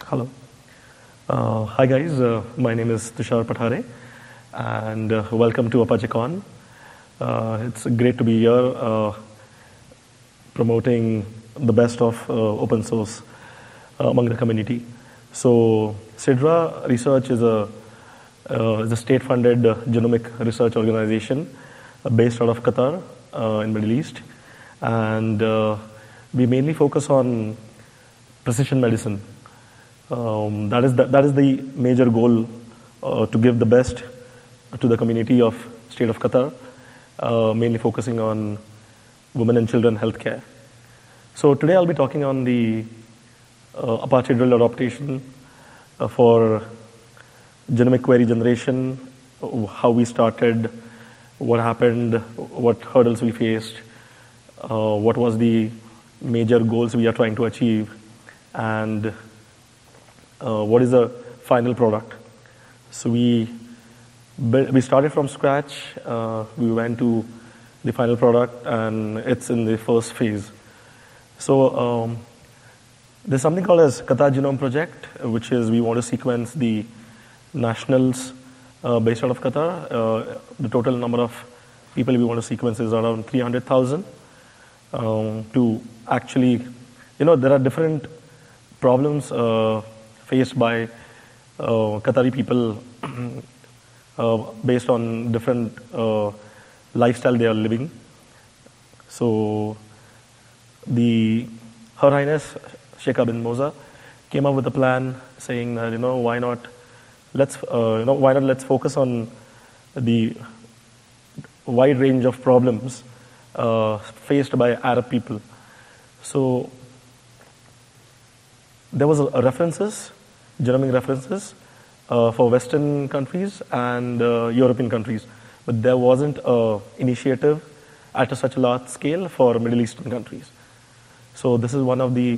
Hello. Hi guys, my name is Tushar Pathare and welcome to ApacheCon. It's great to be here promoting the best of open source among the community. So CIDRA Research is a state-funded genomic research organization based out of Qatar in Middle East, and we mainly focus on precision medicine. That is the major goal, to give the best to the community of state of Qatar, mainly focusing on women and children healthcare. So today I'll be talking on the Apache Drill adaptation for genomic query generation, how we started, what happened, what hurdles we faced, what was the major goals we are trying to achieve, and what is the final product. So we started from scratch, we went to the final product, and it's in the first phase. So there's something called as Qatar Genome Project, which is we want to sequence the nationals based out of Qatar. The total number of people we want to sequence is around 300,000. To actually, there are different problems faced by Qatari people based on different lifestyle they are living. So Her Highness Sheikha bin Moza came up with a plan saying that why not let's focus on the wide range of problems faced by Arab people. So there was genomic references for Western countries and European countries, but there wasn't an initiative at such a large scale for Middle Eastern countries. So this is one of the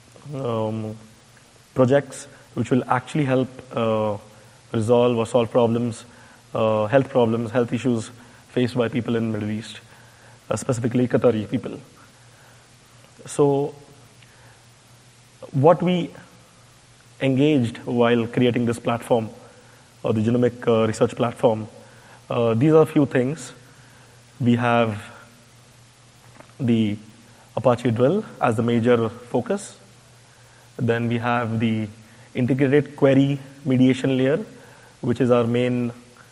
projects which will actually help resolve or solve problems, health issues faced by people in Middle East, specifically Qatari people. So what we engaged while creating this platform, or the genomic research platform, these are a few things. We have the Apache Drill as the major focus. Then we have the integrated query mediation layer, which is our main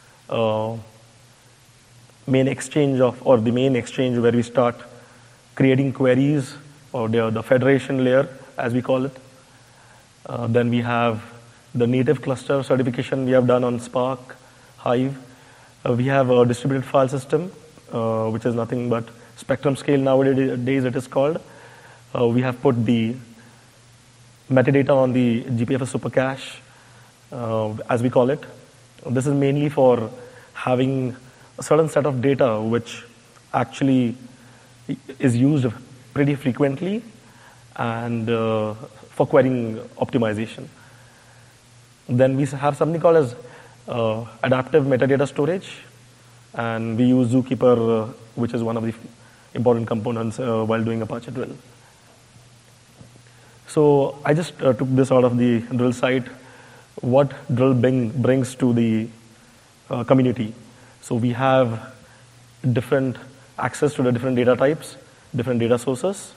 exchange where we start creating queries, or the federation layer, as we call it. Then we have the native cluster certification we have done on Spark, Hive. We have a distributed file system, which is nothing but spectrum scale nowadays it is called. We have put the metadata on the GPFS super cache, as we call it. This is mainly for having a certain set of data which actually is used pretty frequently, and for querying optimization. Then we have something called as adaptive metadata storage, and we use Zookeeper, which is one of the important components while doing Apache Drill. So I just took this out of the Drill site, what Drill brings to the community. So we have different access to the different data types, different data sources.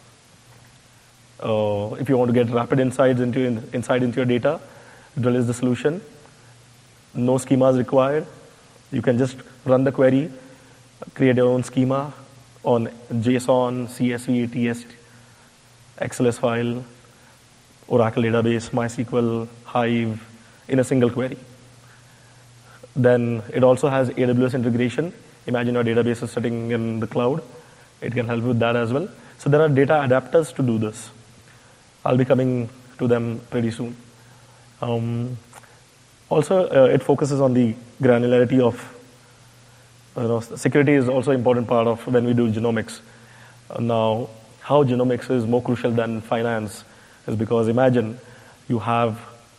If you want to get rapid insight into your data, Drill is the solution. No schemas required. You can just run the query, create your own schema on JSON, CSV, TS, XLS file, Oracle database, MySQL, Hive, in a single query. Then it also has AWS integration. Imagine your database is sitting in the cloud. It can help with that as well. So there are data adapters to do this. I'll be coming to them pretty soon. Also, it focuses on the granularity of, security is also an important part of when we do genomics. Now, how genomics is more crucial than finance is because imagine you have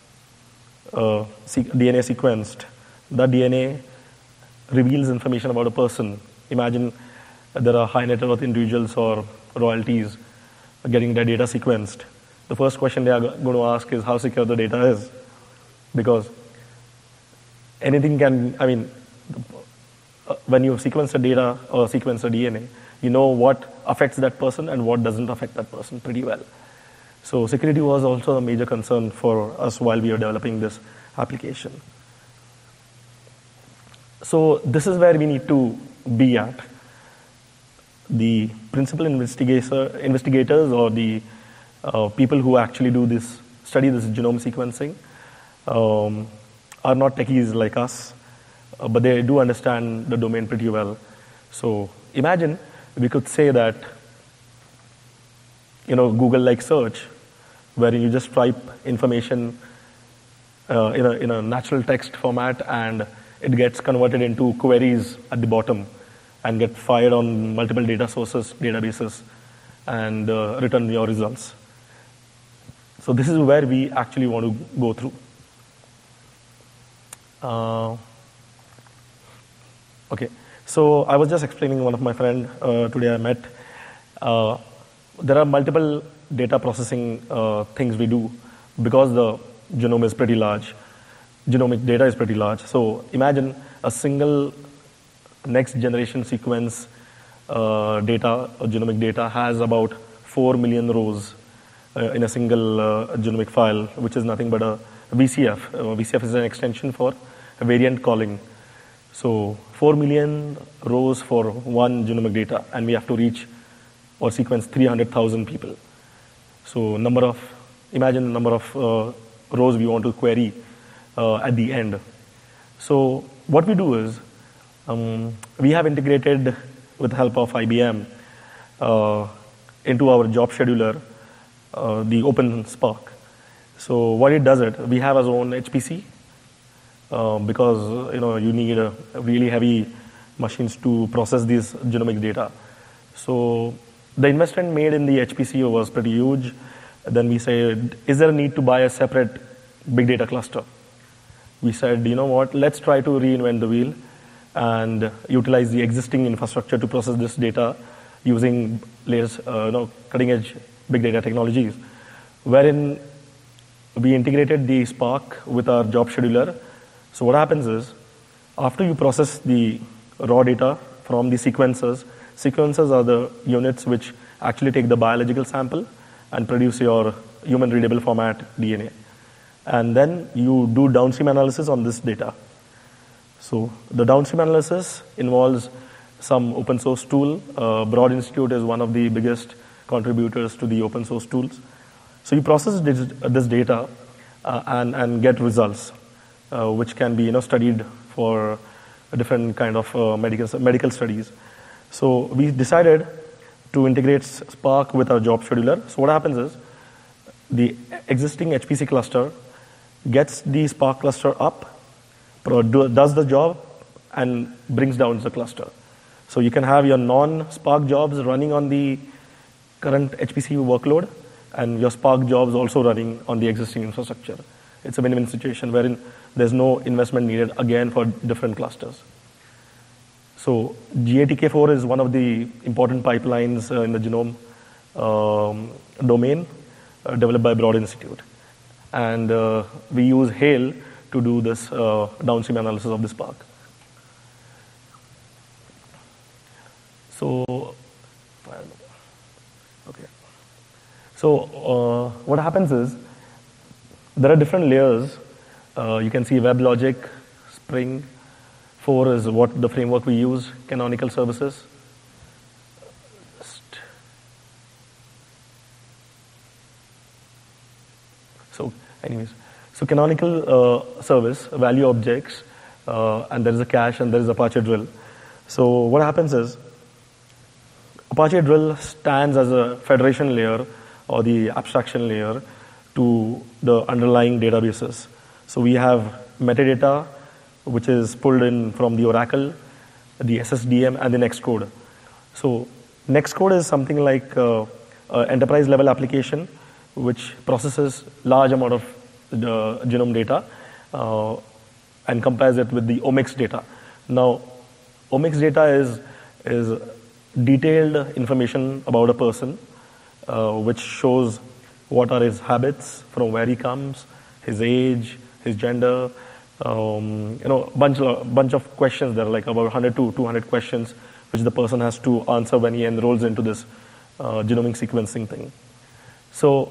DNA sequenced. That DNA reveals information about a person. Imagine there are high net worth individuals or royalties getting their data sequenced. the first question they are going to ask is how secure the data is. Because anything can, I mean, when you sequence the data or sequence the DNA, you know what affects that person and what doesn't affect that person pretty well. So security was also a major concern for us while we were developing this application. So this is where we need to be at. The principal investigators or the people who actually study this genome sequencing are not techies like us, but they do understand the domain pretty well. So imagine we could say that, Google-like search, where you just type information in a natural text format and it gets converted into queries at the bottom and get fired on multiple data sources, databases, and return your results. So this is where we actually want to go through. Okay, so I was just explaining one of my friend today I met. There are multiple data processing things we do because the genome is pretty large. Genomic data is pretty large. So imagine a single next generation sequence data, or genomic data, has about 4 million rows in a single genomic file, which is nothing but a VCF. VCF is an extension for variant calling. So 4 million rows for one genomic data, and we have to reach or sequence 300,000 people. So imagine the number of rows we want to query at the end. So what we do is, we have integrated with the help of IBM into our job scheduler the OpenSpark. So what it does we have our own HPC because you need really heavy machines to process these genomic data. So the investment made in the HPC was pretty huge. Then we said, is there a need to buy a separate big data cluster? We said, you know what, let's try to reinvent the wheel and utilize the existing infrastructure to process this data using latest, cutting-edge big data technologies, wherein we integrated the Spark with our job scheduler. So what happens is, after you process the raw data from the sequencers are the units which actually take the biological sample and produce your human-readable format DNA. And then you do downstream analysis on this data. So the downstream analysis involves some open source tool. Broad Institute is one of the biggest contributors to the open source tools. So you process this data and get results, which can be studied for a different kind of medical studies. So we decided to integrate Spark with our job scheduler. So what happens is, the existing HPC cluster gets the Spark cluster up, does the job, and brings down the cluster. So you can have your non-Spark jobs running on the current HPC workload, and your Spark jobs also running on the existing infrastructure. It's a win-win situation wherein there's no investment needed again for different clusters. So GATK4 is one of the important pipelines in the genome domain developed by Broad Institute. And we use Hail to do this downstream analysis of the Spark. So, okay. So what happens is, there are different layers. You can see WebLogic, Spring. 4 is what the framework we use, canonical services. So anyways, so canonical service, value objects, and there is a cache and there is Apache Drill. So what happens is, Apache Drill stands as a federation layer or the abstraction layer to the underlying databases. So we have metadata, which is pulled in from the Oracle, the SSDM, and the Nextcode. So Nextcode is something like an enterprise-level application which processes large amount of the genome data and compares it with the omics data. Now, omics data is detailed information about a person, which shows what are his habits, from where he comes, his age, his gender, bunch of questions. There are like about 100 to 200 questions which the person has to answer when he enrolls into this genomic sequencing thing. So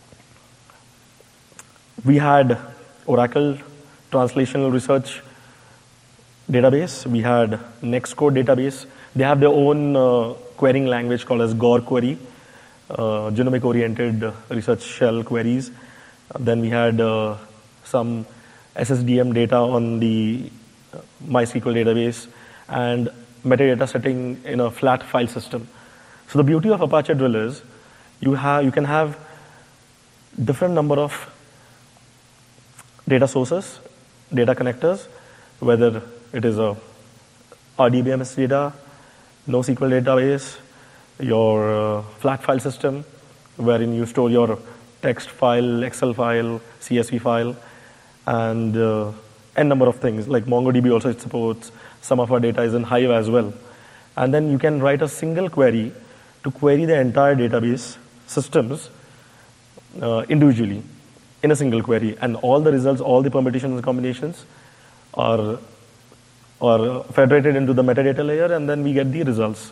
we had Oracle Translational Research database. We had Nextcode database. They have their own querying language called as Gore query, genomic-oriented research shell queries. Then we had some SSDM data on the MySQL database and metadata setting in a flat file system. So the beauty of Apache Drill is you can have different number of data sources, data connectors, whether it is a RDBMS data, NoSQL database, your flat file system, wherein you store your text file, Excel file, CSV file, and n number of things. Like MongoDB also it supports. Some of our data is in Hive as well. And then you can write a single query to query the entire database systems individually in a single query. And all the results, all the permutations and combinations are federated into the metadata layer, and then we get the results.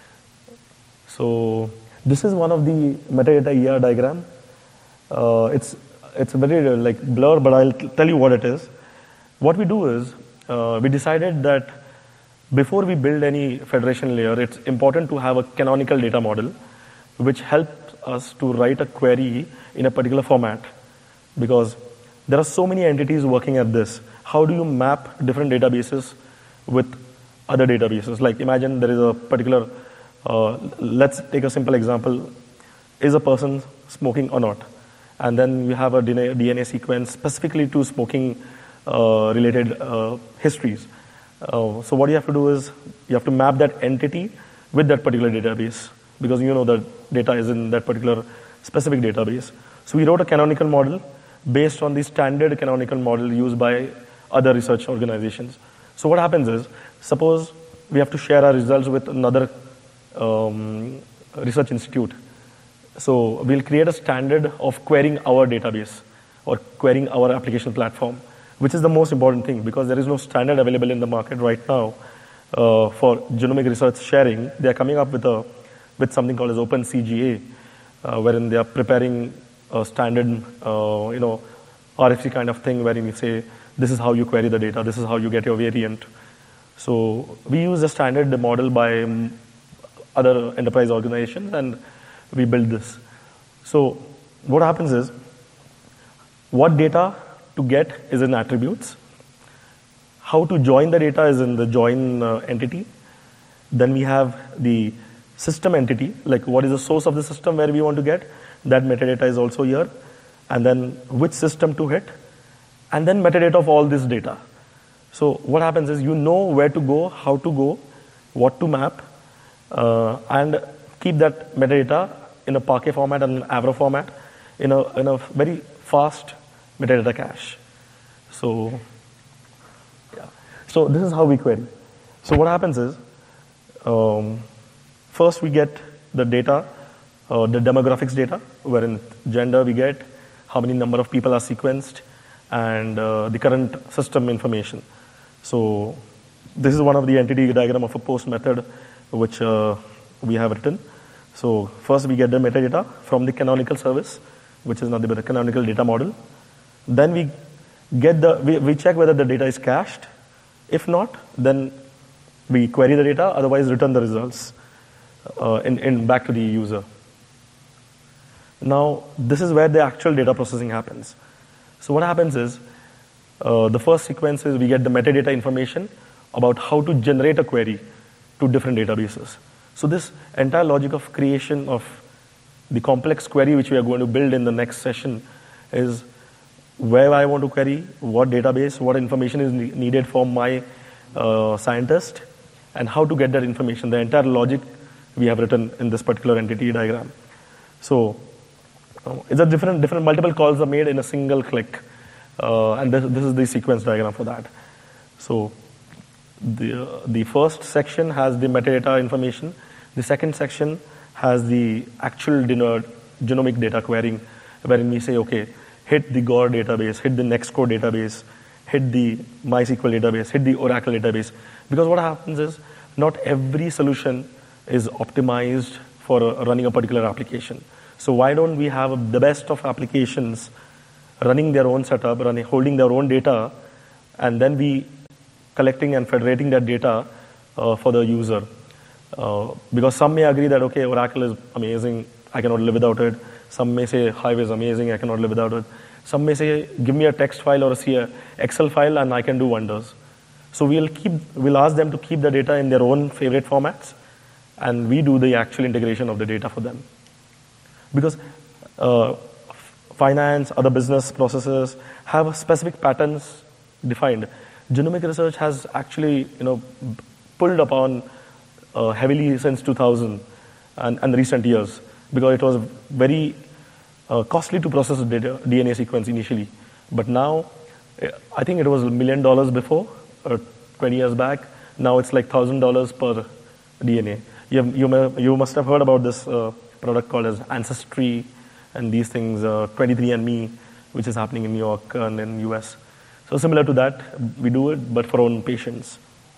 So this is one of the metadata ER diagram. It's a very like blur, but I'll tell you what it is. What we do is we decided that before we build any federation layer, it's important to have a canonical data model which helps us to write a query in a particular format, because there are so many entities working at this. How do you map different databases with other databases? Like imagine there is a particular, let's take a simple example, is a person smoking or not? And then you have a DNA sequence specifically to smoking related histories. So what you have to do is you have to map that entity with that particular database, because you know the data is in that particular specific database. So we wrote a canonical model based on the standard canonical model used by other research organizations. So what happens is, suppose we have to share our results with another research institute. So we'll create a standard of querying our database or querying our application platform, which is the most important thing, because there is no standard available in the market right now for genomic research sharing. They are coming up with something called as OpenCGA, wherein they are preparing a standard, RFC kind of thing, wherein you say, this is how you query the data, this is how you get your variant. So we use a standard model by other enterprise organizations, and we build this. So what happens is, what data to get is in attributes. How to join the data is in the join entity. Then we have the system entity, like what is the source of the system where we want to get. That metadata is also here. And then which system to hit. And then metadata of all this data. So what happens is you know where to go, how to go, what to map, and keep that metadata in a Parquet format and an Avro format in a very fast metadata cache. So, yeah. So this is how we query. So what happens is, first we get the data, the demographics data, wherein gender we get, how many number of people are sequenced, and the current system information. So this is one of the entity diagram of a post method which we have written. So first we get the metadata from the canonical service, which is nothing but a canonical data model. Then we get we check whether the data is cached. If not, then we query the data, otherwise return the results back to the user. Now, this is where the actual data processing happens. So what happens is, the first sequence is we get the metadata information about how to generate a query to different databases. So this entire logic of creation of the complex query which we are going to build in the next session is where I want to query, what database, what information is needed from my scientist, and how to get that information. The entire logic we have written in this particular entity diagram. So it's a different multiple calls are made in a single click, and this is the sequence diagram for that. So the first section has the metadata information. The second section has the actual genomic data querying. wherein we say, okay, hit the Gore database, hit the Nextcode database, hit the MySQL database, hit the Oracle database. Because what happens is, not every solution is optimized for running a particular application. So why don't we have the best of applications running their own setup, holding their own data, and then we collecting and federating that data for the user. Because some may agree that, okay, Oracle is amazing, I cannot live without it. Some may say Hive is amazing, I cannot live without it. Some may say, give me a text file or a Excel file and I can do wonders. So we'll ask them to keep the data in their own favorite formats, and we do the actual integration of the data for them. Because finance, other business processes have specific patterns defined. Genomic research has actually, pulled upon heavily since 2000 and recent years, because it was very costly to process a DNA sequence initially. But now, I think it was $1 million before, 20 years back. Now it's like $1,000 per DNA. You must have heard about this product called as Ancestry and these things, 23andMe, which is happening in New York and in US. So similar to that, we do it, but for our own patients.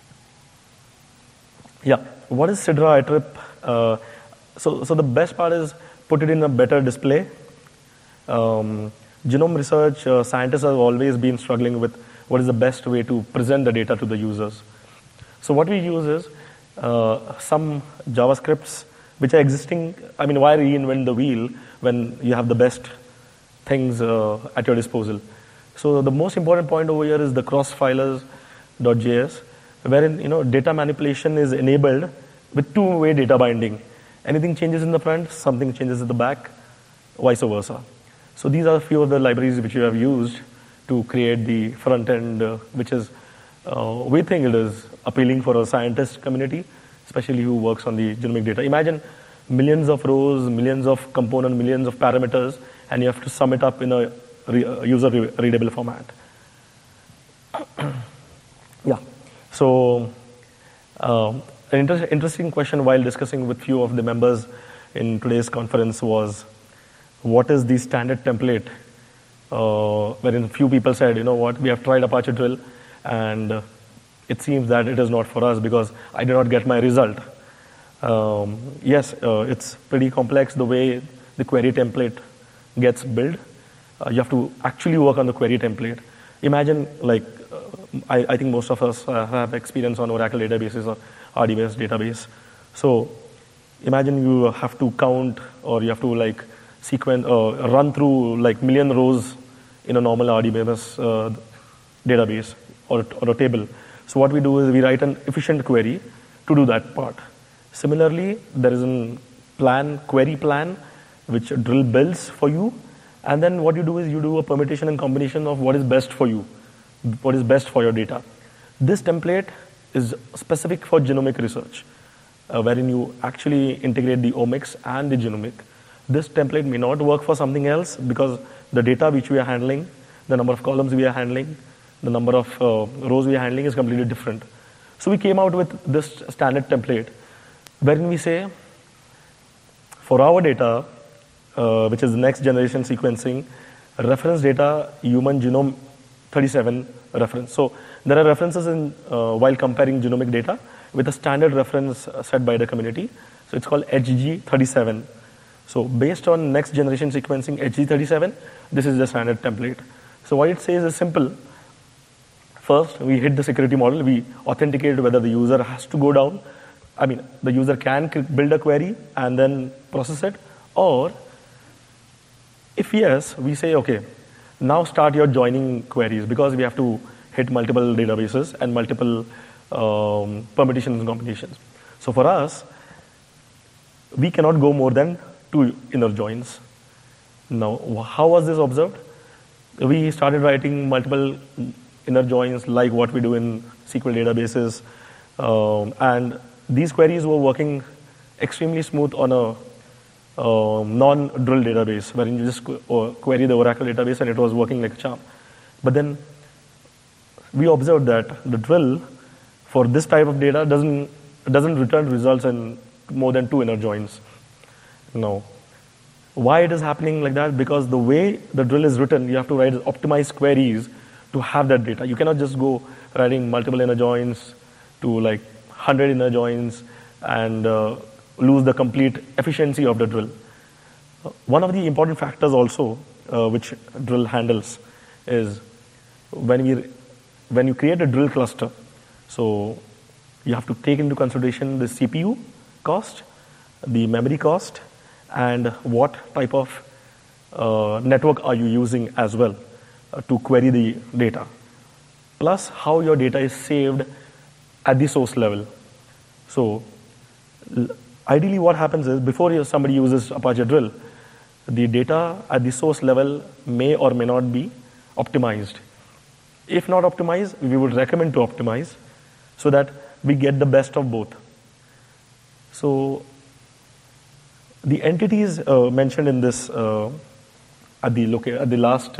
Yeah, what is Sidra ITRIP? So the best part is put it in a better display. Genome research, scientists have always been struggling with what is the best way to present the data to the users. So what we use is some JavaScripts which are existing. I mean, why reinvent the wheel when you have the best things at your disposal? So the most important point over here is the crossfilers.js, wherein data manipulation is enabled with two-way data binding. Anything changes in the front, something changes at the back, vice versa. So these are a few of the libraries which we have used to create the front end, which is, we think it is appealing for a scientist community, especially who works on the genomic data. Imagine millions of rows, millions of components, millions of parameters, and you have to sum it up in a user-readable format. Yeah. So an interesting question while discussing with few of the members in today's conference was, what is the standard template? Wherein few people said, we have tried Apache Drill, and it seems that it is not for us because I did not get my result. Yes, it's pretty complex the way the query template gets built. You have to actually work on the query template. Imagine, I think most of us have experience on Oracle databases or RDBMS database. So imagine you have to count, or you have to sequence or run through million rows in a normal RDBMS database or a table. So what we do is we write an efficient query to do that part. Similarly, there is a query plan, which Drill builds for you. And then what you do is you do a permutation and combination of what is best for you, what is best for your data. This template is specific for genomic research, wherein you actually integrate the omics and the genomic. This template may not work for something else because the data which we are handling, the number of columns we are handling, the number of rows we are handling is completely different. So we came out with this standard template, wherein we say, for our data, which is the next generation sequencing, reference data, human genome 37 reference. So there are references while comparing genomic data with a standard reference set by the community. So it's called HG37. So based on next generation sequencing HG37, this is the standard template. So what it says is simple. First, we hit the security model. We authenticate whether the user has to go down. I mean, the user can build a query and then process it, or if yes, we say, okay, now start your joining queries, because we have to hit multiple databases and multiple permutations and combinations. So for us, we cannot go more than 2 inner joins. Now, how was this observed? We started writing multiple inner joins like what we do in SQL databases, and these queries were working extremely smooth on a non-drill database, wherein you just query the Oracle database and it was working like a charm. But then we observed that the drill for this type of data doesn't return results in more than 2 inner joins. Now, Why it is happening like that? Because the way the drill is written, you have to write optimized queries to have that data. You cannot just go writing multiple inner joins to like 100 inner joins and lose the complete efficiency of the drill. One of the important factors also which drill handles is when you create a drill cluster, so you have to take into consideration the CPU cost, the memory cost, and what type of network are you using as well to query the data, plus how your data is saved at the source level. So ideally what happens is before somebody uses Apache Drill, the data at the source level may or may not be optimized. If not optimized, we would recommend to optimize so that we get the best of both. So the entities mentioned in this at the last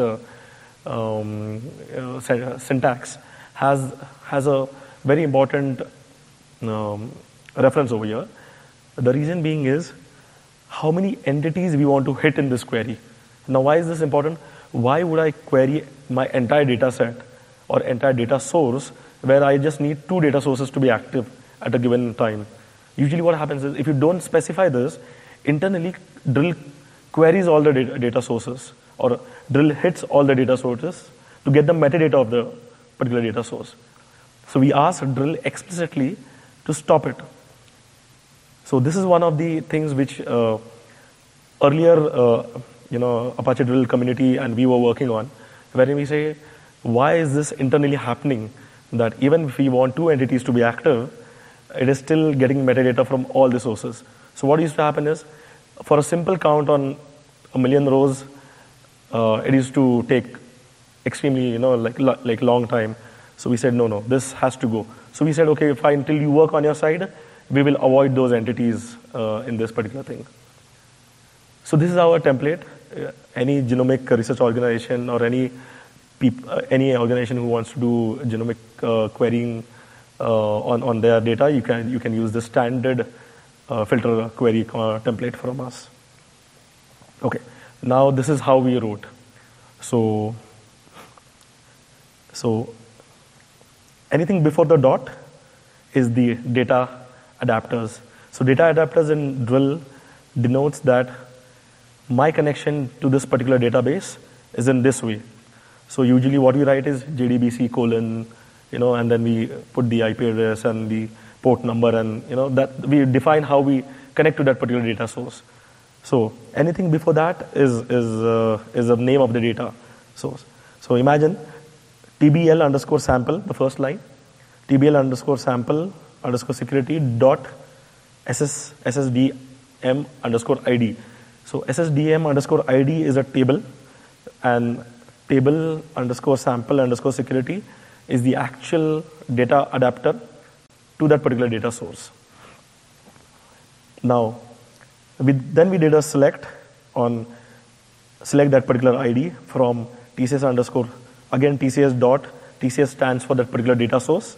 syntax has a very important reference over here. The reason being is how many entities we want to hit in this query. Now, why is this important? Why would I query my entire data set or entire data source where I just need 2 data sources to be active at a given time? Usually what happens is if you don't specify this, internally drill queries all the data sources, or drill hits all the data sources to get the metadata of the particular data source. So we ask drill explicitly to stop it. So this is one of the things which earlier, Apache Drill community and we were working on, wherein we say, why is this internally happening? That even if we want 2 entities to be active, it is still getting metadata from all the sources. So what used to happen is, for a simple count on 1,000,000 rows, it used to take extremely, like long time. So we said, no, this has to go. So we said, okay, fine, until you work on your side, we will avoid those entities in this particular thing. So this is our template. Any genomic research organization or any organization who wants to do genomic querying on their data, you can use the standard filter query template from us. Okay, now this is how we wrote. So anything before the dot is the data adapters. So data adapters in drill denotes that my connection to this particular database is in this way. So usually what we write is JDBC : and then we put the IP address and the port number, and that we define how we connect to that particular data source. So anything before that is the name of the data source. So imagine TBL_sample, the first line, TBL_sample_security dot SSDM_ID. So SSDM_ID is a table, and table_sample_security is the actual data adapter to that particular data source. Now, we did a select that particular ID from TCS_, again TCS stands for that particular data source,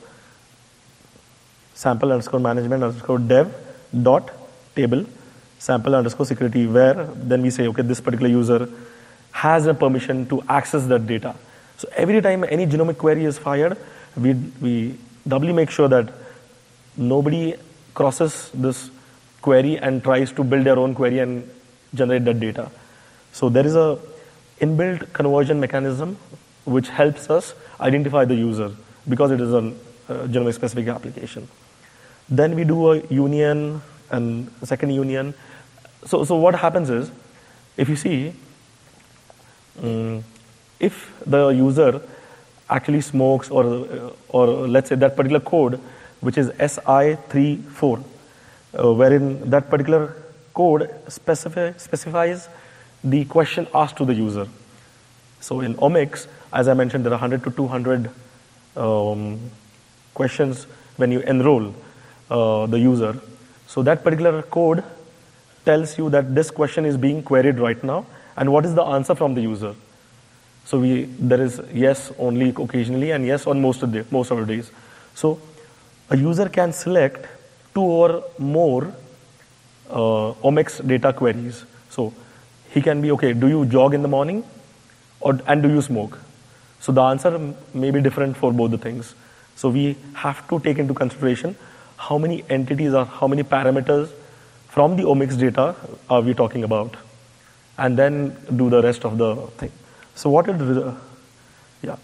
sample_management_dev dot table sample_security, where then we say, okay, this particular user has a permission to access that data. So every time any genomic query is fired, we doubly make sure that nobody crosses this query and tries to build their own query and generate that data. So there is a inbuilt conversion mechanism which helps us identify the user because it is a genomic specific application. Then we do a union and second union. So what happens is, if you see, if the user actually smokes, or let's say that particular code, which is SI34, wherein that particular code specifies the question asked to the user. So in omics, as I mentioned, there are 100 to 200 questions when you enroll the user. So that particular code tells you that this question is being queried right now, and what is the answer from the user. So there is yes only occasionally and yes on most of the days. So a user can select 2 or more omics data queries. So he can be, okay, do you jog in the morning and do you smoke? So the answer may be different for both the things. So we have to take into consideration how many entities or how many parameters from the omics data are we talking about, and then do the rest of the thing. So what it, yeah.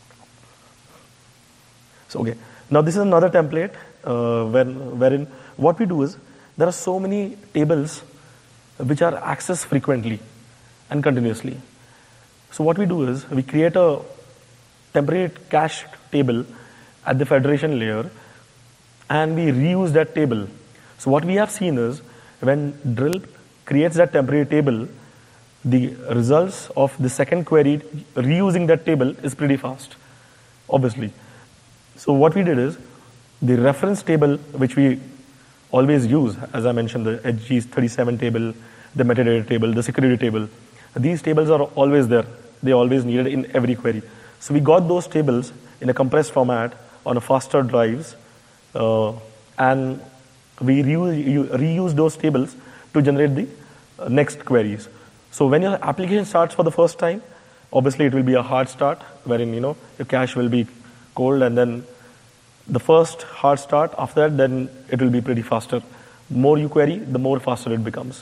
So okay, now this is another template wherein what we do is there are so many tables which are accessed frequently and continuously. So what we do is we create a temporary cache table at the federation layer, and we reuse that table. So what we have seen is when drill creates that temporary table, the results of the second query reusing that table is pretty fast, obviously. So what we did is the reference table, which we always use, as I mentioned, the HG37 table, the metadata table, the security table, these tables are always there. They are always needed in every query. So we got those tables in a compressed format on a faster drives, and we reuse those tables to generate the next queries. So when your application starts for the first time, obviously it will be a hard start, wherein your cache will be cold, and then the first hard start, after that, then it will be pretty faster. The more you query, the more faster it becomes.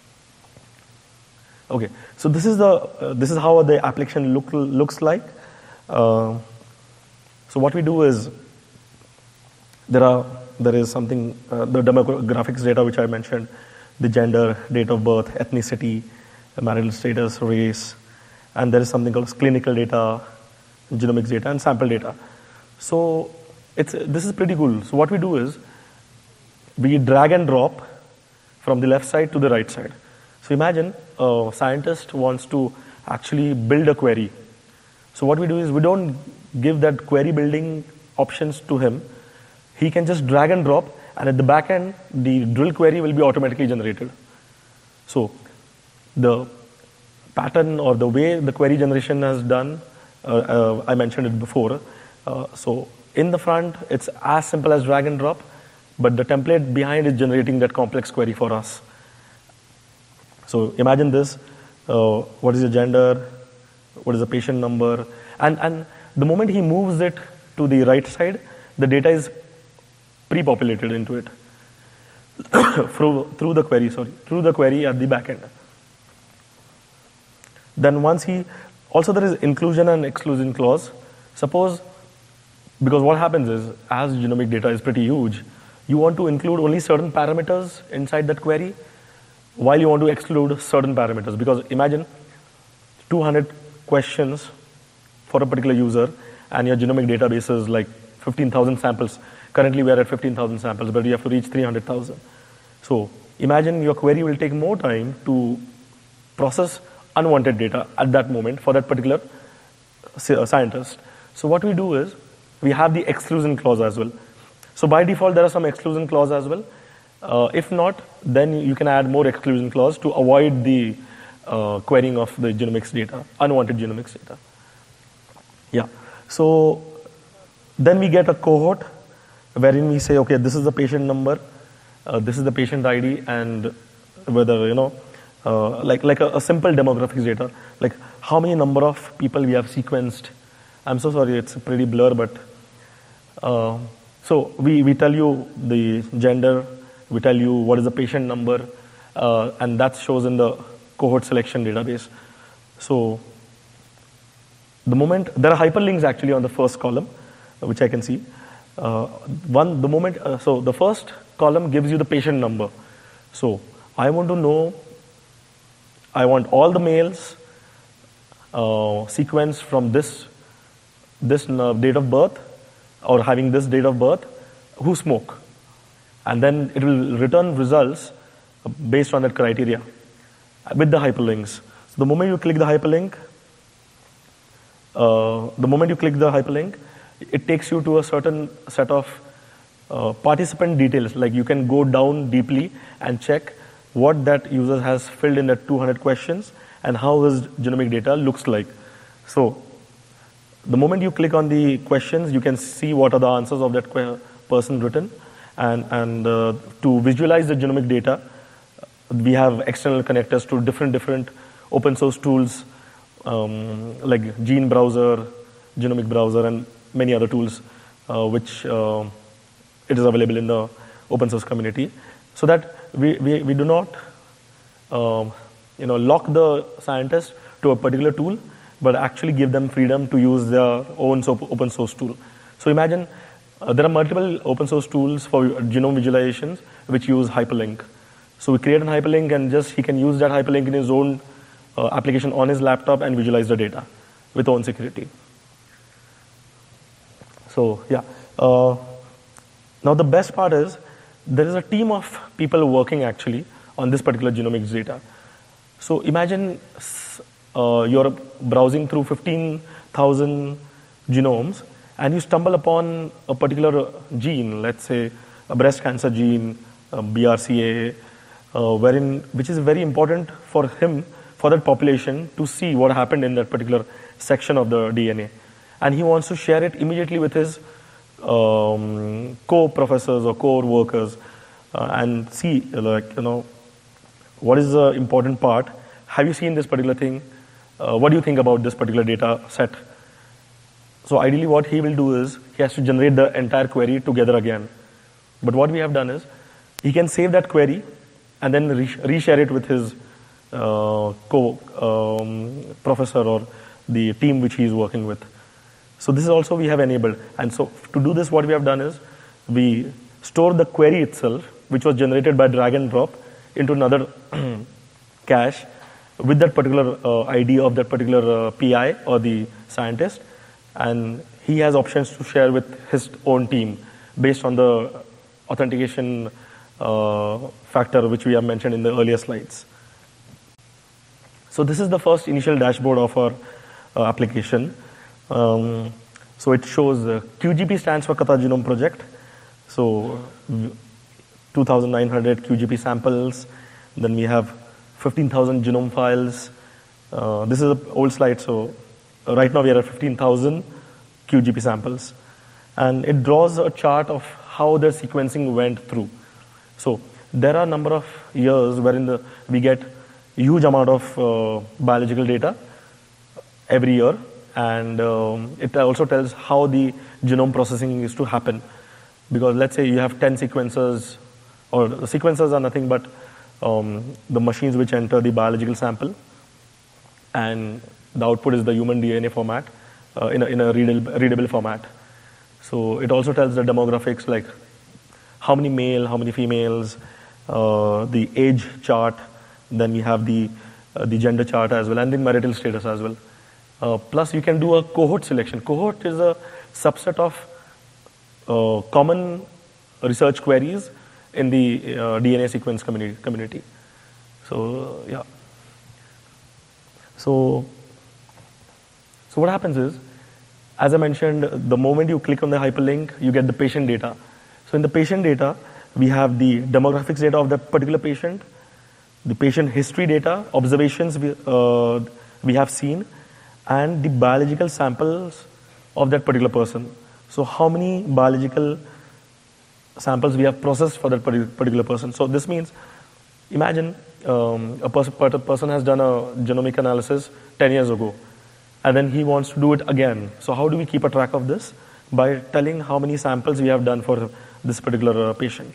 Okay, so this is how the application looks like. So what we do is there is something, the demographics data which I mentioned, the gender, date of birth, ethnicity, marital status, race, and there is something called clinical data, genomics data, and sample data. So this is pretty cool. So what we do is we drag and drop from the left side to the right side. So imagine a scientist wants to actually build a query. So what we do is we don't give that query building options to him. He can just drag and drop, and at the back end, the drill query will be automatically generated. So the pattern or the way the query generation is done, I mentioned it before. So in the front, it's as simple as drag and drop, but the template behind is generating that complex query for us. So imagine this, what is your gender, what is the patient number, and the moment he moves it to the right side, the data is pre-populated into it through the query at the back end. Then also there is inclusion and exclusion clause. Suppose, because what happens is, as genomic data is pretty huge, you want to include only certain parameters inside that query, while you want to exclude certain parameters. Because imagine 200 questions for a particular user, and your genomic database is like 15,000 samples. Currently we are at 15,000 samples, but you have to reach 300,000. So imagine your query will take more time to process unwanted data at that moment for that particular scientist. So what we do is we have the exclusion clause as well. So by default, there are some exclusion clause as well. If not, then you can add more exclusion clause to avoid the querying of the genomics data, unwanted genomics data. Yeah. So then we get a cohort wherein we say, okay, this is the patient number, this is the patient ID, and whether, like a simple demographics data, like how many number of people we have sequenced. I'm so sorry, it's a pretty blur, but so we tell you the gender, we tell you what is the patient number, and that shows in the cohort selection database. So the moment, there are hyperlinks actually on the first column, which I can see. So the first column gives you the patient number. So I want to know, I want all the males sequenced from this date of birth, or having this date of birth, who smoke. And then it will return results based on that criteria with the hyperlinks. So the moment you click the hyperlink, it takes you to a certain set of participant details. Like you can go down deeply and check what that user has filled in that 200 questions and how his genomic data looks like. So the moment you click on the questions, you can see what are the answers of that person written. And to visualize the genomic data, we have external connectors to different open source tools like Gene Browser, Genomic Browser, and many other tools which it is available in the open source community, so that we do not lock the scientists to a particular tool, but actually give them freedom to use their own open source tool. So imagine there are multiple open source tools for genome visualizations which use hyperlink. So we create a hyperlink, and he can use that hyperlink in his own application on his laptop and visualize the data with own security. So yeah. Now the best part is there is a team of people working actually on this particular genomics data. So imagine you're browsing through 15,000 genomes and you stumble upon a particular gene, let's say a breast cancer gene, BRCA, which is very important for that population to see what happened in that particular section of the DNA. And he wants to share it immediately with his co-professors or co-workers and see, what is the important part? Have you seen this particular thing? What do you think about this particular data set? So ideally what he will do is he has to generate the entire query together again. But what we have done is he can save that query and then reshare it with his co-professor or the team which he is working with. So this is also we have enabled. And so to do this, what we have done is we store the query itself, which was generated by drag and drop, into another cache with that particular ID of that particular PI or the scientist. And he has options to share with his own team based on the authentication factor which we have mentioned in the earlier slides. So this is the first initial dashboard of our application. So it shows QGP stands for Katha Genome Project. So 2,900 QGP samples. Then we have 15,000 genome files. This is an old slide, so right now we are at 15,000 QGP samples. And it draws a chart of how the sequencing went through. So there are a number of years wherein we get huge amount of biological data every year. And it also tells how the genome processing is to happen. Because let's say you have 10 sequencers, or the sequencers are nothing but the machines which enter the biological sample, and the output is the human DNA format in a readable format. So it also tells the demographics, like how many male, how many females, the age chart, then we have the gender chart as well, and the marital status as well. Plus, you can do a cohort selection. Cohort is a subset of common research queries in the DNA sequence community. So, yeah. So what happens is, as I mentioned, the moment you click on the hyperlink, you get the patient data. So in the patient data, we have the demographics data of that particular patient, the patient history data, observations we have seen, and the biological samples of that particular person. So how many biological samples we have processed for that particular person. So this means, imagine a person has done a genomic analysis 10 years ago, and then he wants to do it again. So how do we keep a track of this? By telling how many samples we have done for this particular patient.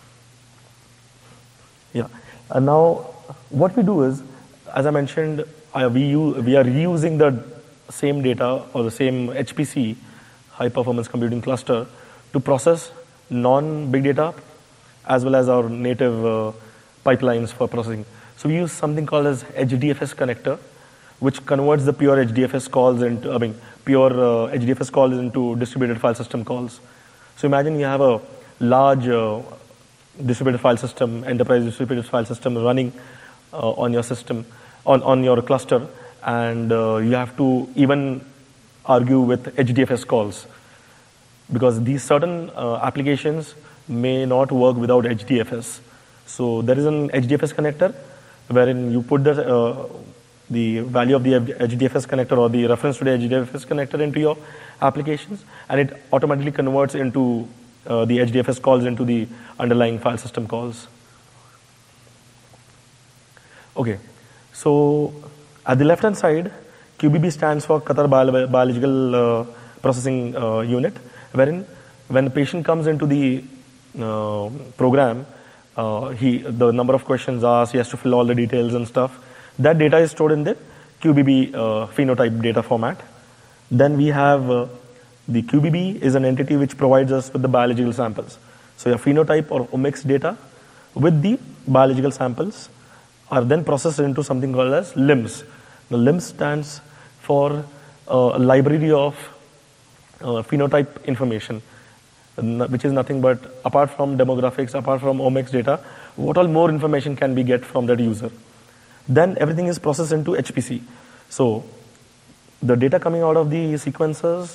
Yeah. And now what we do is, as I mentioned, we are reusing the same data or the same HPC, high performance computing cluster, to process non-big data as well as our native pipelines for processing. So we use something called as HDFS connector, which converts the pure HDFS calls into HDFS calls into distributed file system calls. So imagine you have a large distributed file system, enterprise distributed file system running on your system, on your cluster, and you have to even argue with HDFS calls, because these certain applications may not work without HDFS. So there is an HDFS connector wherein you put the value of the HDFS connector or the reference to the HDFS connector into your applications, and it automatically converts into the HDFS calls into the underlying file system calls. Okay, so At the left-hand side, QBB stands for Qatar Biological Processing Unit, wherein when the patient comes into the program, the number of questions asked, he has to fill all the details and stuff. That data is stored in the QBB phenotype data format. Then we have the QBB is an entity which provides us with the biological samples. So your phenotype or omics data with the biological samples are then processed into something called as LIMS. The LIMS stands for a library of phenotype information, which is nothing but, apart from demographics, apart from omics data, what all more information can we get from that user. Then everything is processed into HPC. So the data coming out of the sequences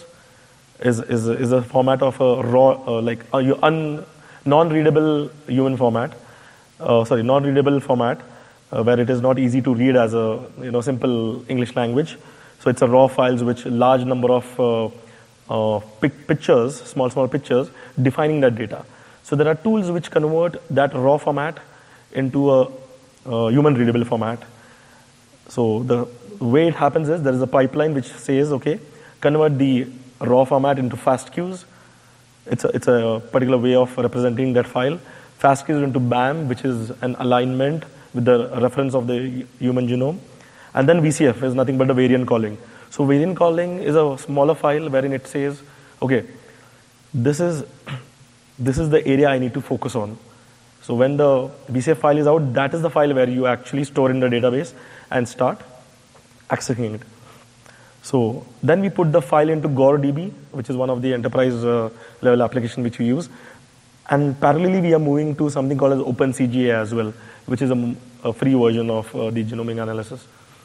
is a format of a raw, non-readable human format, non-readable format, where it is not easy to read as a simple English language. So it's a raw files which large number of pictures, small pictures, defining that data. So there are tools which convert that raw format into a human readable format. So the way it happens is there is a pipeline which says, okay, convert the raw format into FASTQs. It's a particular way of representing that file. FASTQs into BAM, which is an alignment with the reference of the human genome. And then VCF is nothing but a variant calling. So variant calling is a smaller file wherein it says, okay, this is the area I need to focus on. So when the VCF file is out, that is the file where you actually store in the database and start accessing it. So then we put the file into GoreDB, which is one of the enterprise level application which we use. And parallelly, we are moving to something called as OpenCGA as well, which is a free version of the genomic analysis.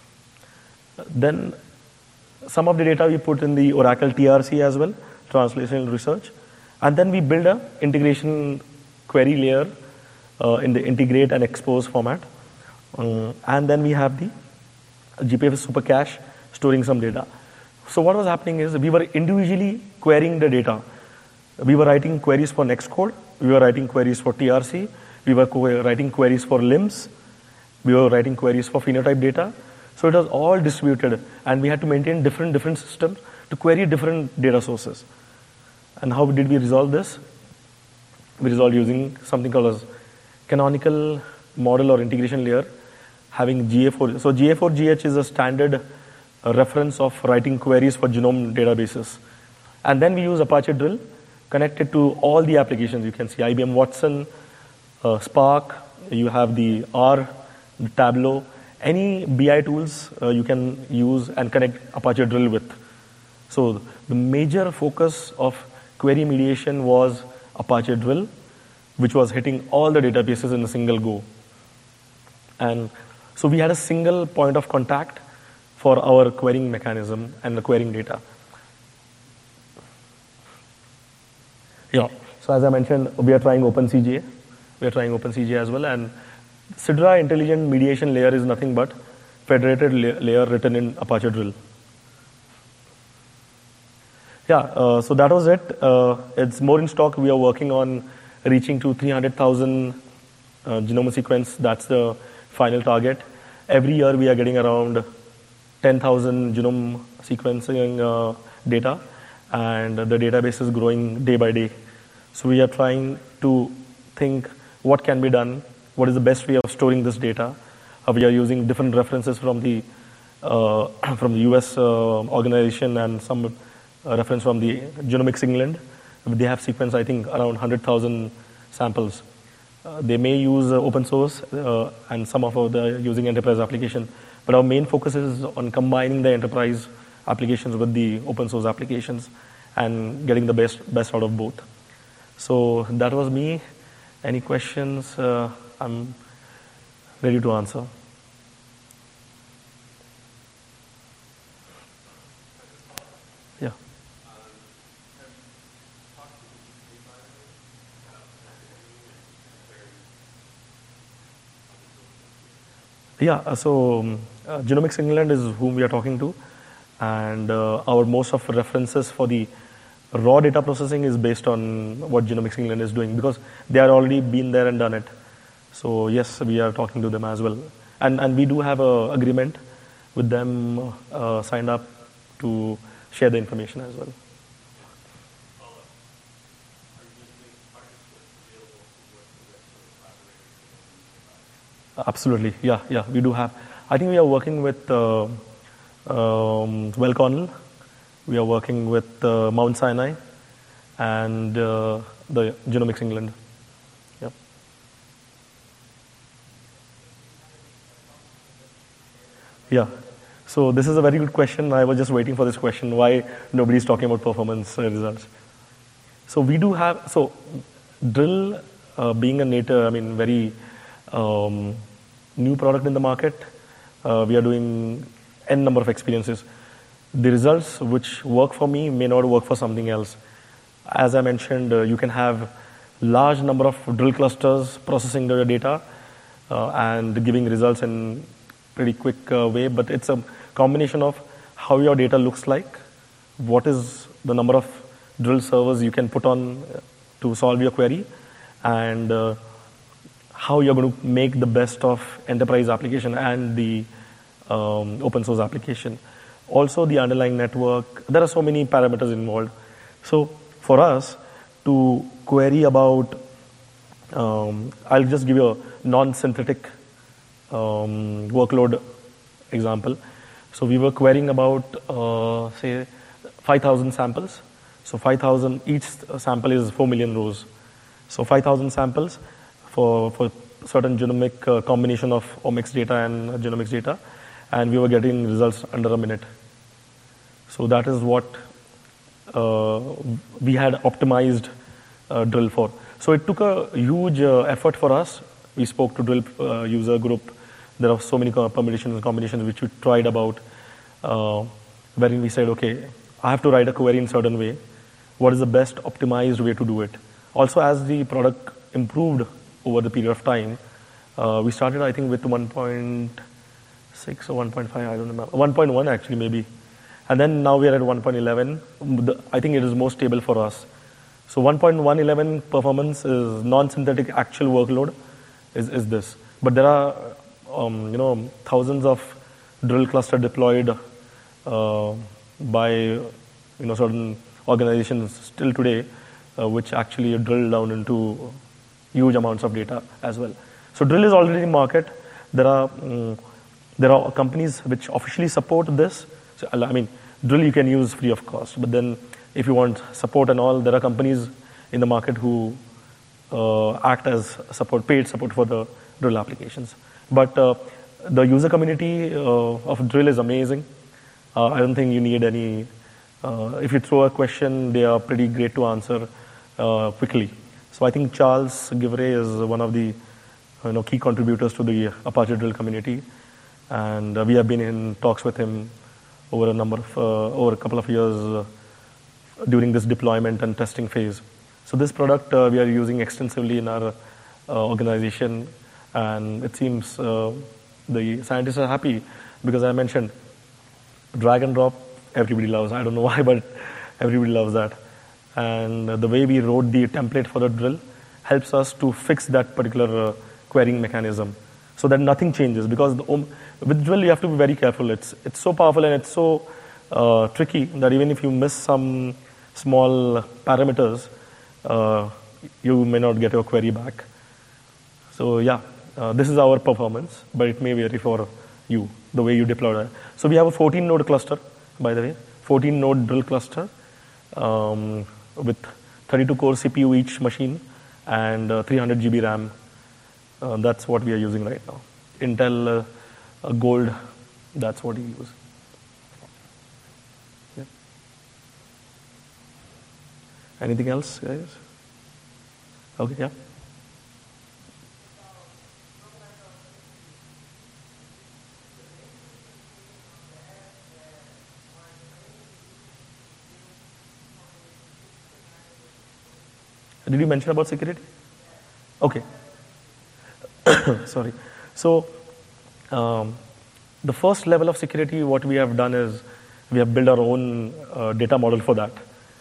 Then some of the data we put in the Oracle TRC as well, translational research. And then we build a integration query layer in the integrate and expose format. And then we have the GPF Super Cache storing some data. So what was happening is we were individually querying the data. We were writing queries for Nextcode. We were writing queries for TRC. We were writing queries for LIMS. We were writing queries for phenotype data. So it was all distributed, and we had to maintain different systems to query different data sources. And how did we resolve this? We resolved using something called as canonical model or integration layer, having GA4. So GA4GH is a standard reference of writing queries for genome databases. And then we use Apache Drill connected to all the applications. You can see IBM Watson, Spark, you have the R, the Tableau, any BI tools you can use and connect Apache Drill with. So the major focus of query mediation was Apache Drill, which was hitting all the databases in a single go. And so we had a single point of contact for our querying mechanism and the querying data. Yeah. So as I mentioned, we are trying OpenCGA. We are trying OpenCGA as well. And Sidra intelligent mediation layer is nothing but federated layer written in Apache Drill. Yeah, so that was it. It's more in stock. We are working on reaching to 300,000 genome sequence. That's the final target. Every year we are getting around 10,000 genome sequencing data, and the database is growing day by day. So we are trying to think what can be done, what is the best way of storing this data. We are using different references from the US organization and some reference from the Genomics England. They have sequenced, I think, around 100,000 samples. They may use open source and some of the using enterprise application, but our main focus is on combining the enterprise applications with the open source applications and getting the best out of both. So that was me. Any questions? I'm ready to answer. Yeah. Yeah, so Genomics England is whom we are talking to, and our most of references for the raw data processing is based on what Genomics England is doing, because they are already been there and done it. So yes, we are talking to them as well. And we do have an agreement with them signed up to share the information as well. Absolutely, yeah, we do have. I think we are working with Well Cornell, we are working with Mount Sinai, and the Genomics England. Yep. Yeah. So this is a very good question. I was just waiting for this question. Why nobody's talking about performance results? So we do have. So Drill, being a native, I mean, very new product in the market. We are doing n number of experiences. The results which work for me may not work for something else. As I mentioned, you can have large number of drill clusters processing the data and giving results in pretty quick way, but it's a combination of how your data looks like, what is the number of drill servers you can put on to solve your query, and how you're going to make the best of enterprise application and the open source application. Also the underlying network, there are so many parameters involved. So for us to query about, I'll just give you a non-synthetic workload example. So we were querying about, say, 5,000 samples. So 5,000, each sample is 4 million rows. So 5,000 samples for certain genomic combination of omics data and genomics data, and we were getting results under a minute. So that is what we had optimized Drill for. So it took a huge effort for us. We spoke to Drill user group. There are so many permutations and combinations which we tried about, wherein we said, okay, I have to write a query in a certain way. What is the best optimized way to do it? Also, as the product improved over the period of time, we started, I think, with 1.6 or 1.5, I don't remember, 1.1 actually maybe. And then now we are at 1.11. I think it is more stable for us. So 1.111 performance is non-synthetic actual workload is this. But there are thousands of drill cluster deployed by certain organizations still today, which actually drill down into huge amounts of data as well. So Drill is already in market. There are companies which officially support this. So, I mean, Drill you can use free of cost, but then if you want support and all, there are companies in the market who act as paid support for the Drill applications. But the user community of Drill is amazing. I don't think you need any. If you throw a question, they are pretty great to answer quickly. So I think Charles Givray is one of the key contributors to the Apache Drill community, and we have been in talks with him over a couple of years during this deployment and testing phase. So this product we are using extensively in our organization, and it seems the scientists are happy because I mentioned drag and drop. Everybody loves. I don't know why, but everybody loves that. And the way we wrote the template for the drill helps us to fix that particular querying mechanism so that nothing changes. Because with drill, you have to be very careful. It's so powerful and it's so tricky that even if you miss some small parameters, you may not get your query back. So yeah, this is our performance, but it may vary for you, the way you deploy it. So we have a 14-node cluster, by the way, 14-node drill cluster with 32-core CPU each machine and 300 GB RAM. That's what we are using right now. Intel Gold, that's what we use. Yeah. Anything else, guys? Okay, yeah. Did you mention about security? Okay. Sorry. So the first level of security, what we have done is we have built our own data model for that.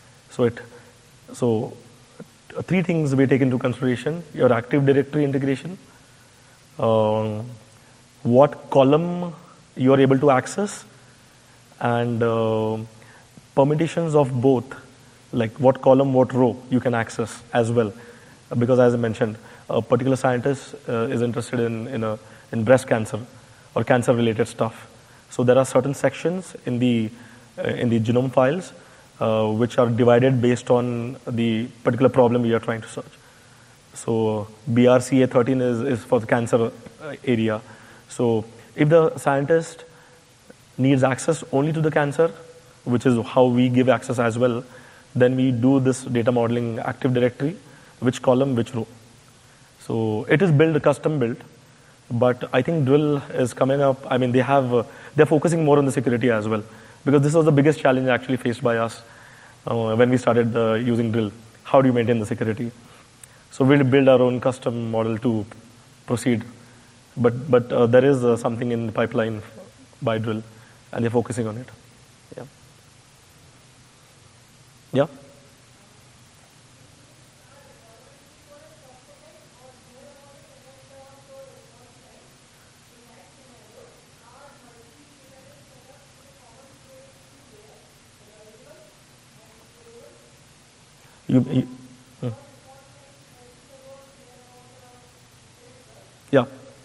So three things we take into consideration: your Active Directory integration, what column you are able to access, and permutations of both, like what column, what row you can access as well. Because as I mentioned, a particular scientist is interested in breast cancer or cancer-related stuff. So there are certain sections in the genome files which are divided based on the particular problem we are trying to search. So BRCA13 is for the cancer area. So if the scientist needs access only to the cancer, which is how we give access as well, then we do this data modeling Active Directory, which column, which row. So it is custom built, but I think Drill is coming up. I mean, they're focusing more on the security as well, because this was the biggest challenge actually faced by us when we started using Drill. How do you maintain the security? So we'll build our own custom model to proceed. But there is something in the pipeline by Drill, and they're focusing on it. Yeah. Yeah. You yeah.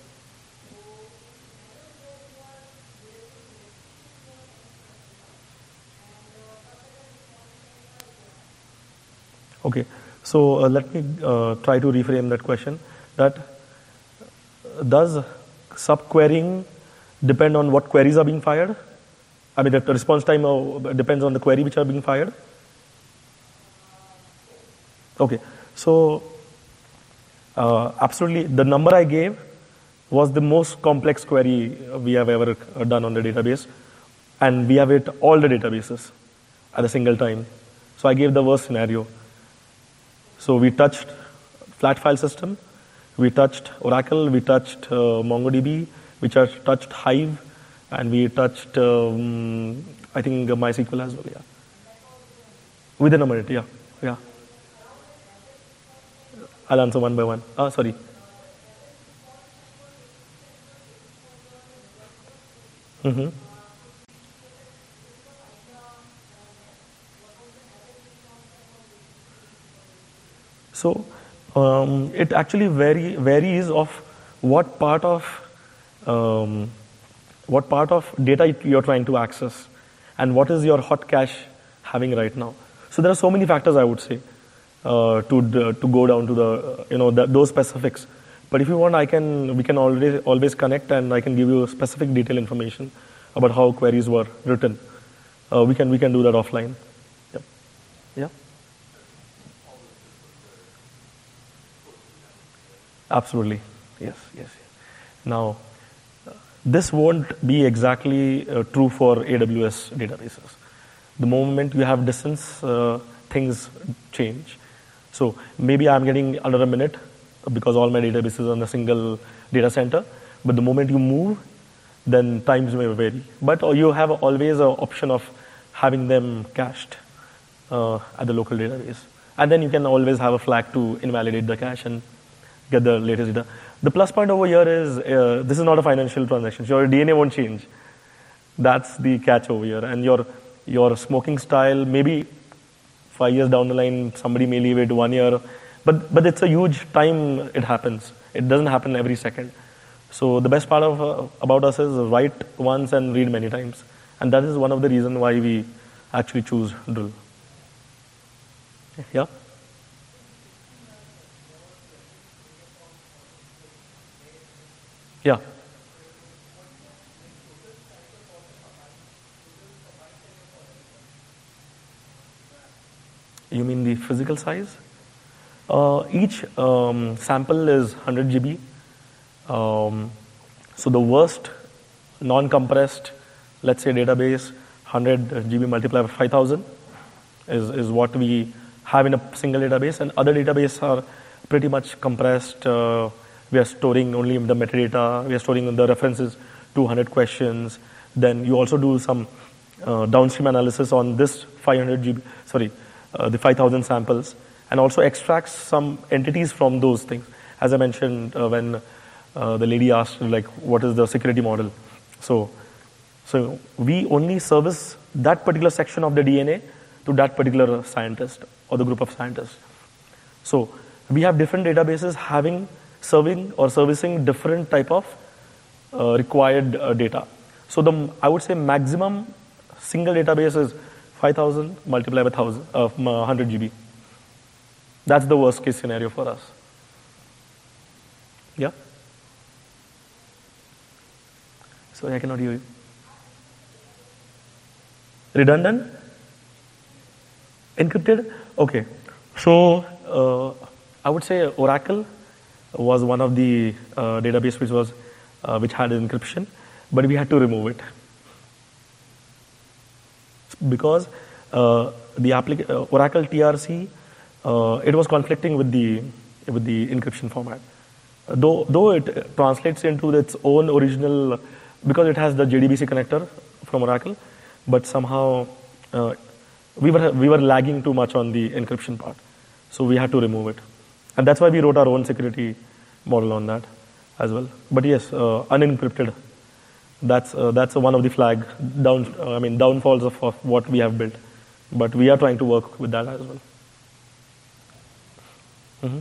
Okay. So let me try to reframe that question. That does subquerying depend on what queries are being fired? I mean, the response time depends on the query which are being fired? Okay. So absolutely, the number I gave was the most complex query we have ever done on the database, and we have it all the databases at a single time. So I gave the worst scenario. So we touched flat file system, we touched Oracle, we touched MongoDB, we touched Hive, and we touched I think MySQL as well. Yeah, within a minute. Yeah. I'll answer one by one. Sorry. Mm-hmm. So it actually varies of what part of data you're trying to access, and what is your hot cache having right now. So there are so many factors, I would say, to go down to those specifics. But if you want, we can always connect, and I can give you specific detailed information about how queries were written. We can do that offline. Yep. Yeah. Absolutely. Yes. Now, this won't be exactly true for AWS databases. The moment you have distance, things change. So maybe I'm getting under a minute because all my databases are in a single data center. But the moment you move, then times may vary. But you have always an option of having them cached at the local database. And then you can always have a flag to invalidate the cache and get the latest data. The plus point over here is this is not a financial transaction. So your DNA won't change. That's the catch over here. And your smoking style, maybe 5 years down the line, somebody may leave it 1 year. But it's a huge time it happens. It doesn't happen every second. So the best part about us is write once and read many times. And that is one of the reasons why we actually choose Drill. Yeah? Yeah. You mean the physical size? Each sample is 100 GB. So the worst non-compressed, let's say database, 100 GB multiplied by 5,000 is what we have in a single database. And other databases are pretty much compressed. We are storing only the metadata. We are storing the references, 200 questions. Then you also do some downstream analysis on this 500 GB, the 5,000 samples, and also extracts some entities from those things. As I mentioned when the lady asked, like, what is the security model? So So we only service that particular section of the DNA to that particular scientist or the group of scientists. So we have different databases servicing different type of required data. So I would say maximum single database is 5,000 multiplied by 100 GB. That's the worst case scenario for us. Yeah? Sorry, I cannot hear you. Redundant? Encrypted? Okay. So I would say Oracle was one of the database which had encryption, but we had to remove it because Oracle TRC it was conflicting with the encryption format. Though it translates into its own original, because it has the JDBC connector from Oracle, but somehow we were lagging too much on the encryption part, so we had to remove it, and that's why we wrote our own security model on that as well. But yes, unencrypted. That's one of the downfalls of what we have built, but we are trying to work with that as well. Mm-hmm.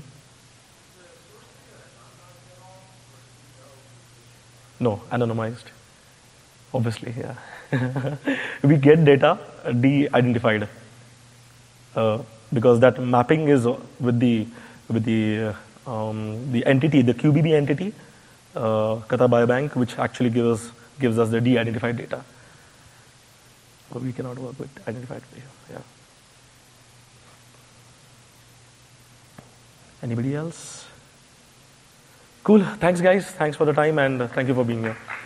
No, anonymized. Obviously, yeah. We get data de-identified because that mapping is with the entity, the QBB entity, Qatar Biobank, which actually gives us the de-identified data. But we cannot work with identified data. Yeah. Anybody else? Cool. Thanks, guys. Thanks for the time, and thank you for being here.